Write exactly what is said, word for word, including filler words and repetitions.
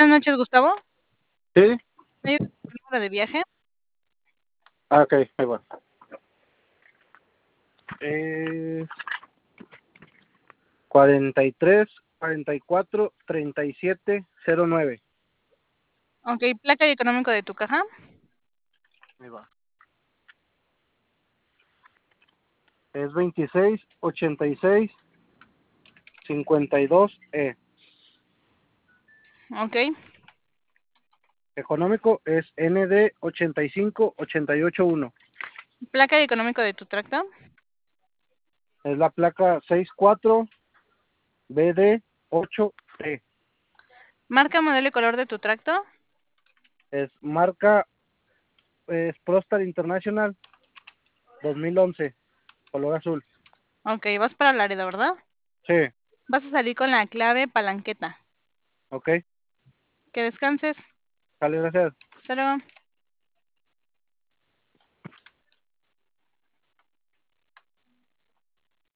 Buenas noches, Gustavo. ¿Sí? ¿Me ayudas con el número de viaje? Ah, ok, ahí va. Eh, cuarenta y tres, cuarenta y cuatro, treinta y siete, cero nueve. Ok, placa y económico de tu caja. Ahí va. Es veintiséis, ochenta y seis, cincuenta y dos E. Ok. Económico es N D ochenta y cinco, ochenta y ocho uno. Placa y económico de tu tracto. Es la placa sesenta y cuatro B D ocho T. Marca, modelo y color de tu tracto. Es marca, es Prostar International dos mil once, color azul. Ok, vas para Laredo, ¿verdad? Sí, Vas a salir con la clave palanqueta. ok. Que descanses. Sale, gracias. Hasta luego.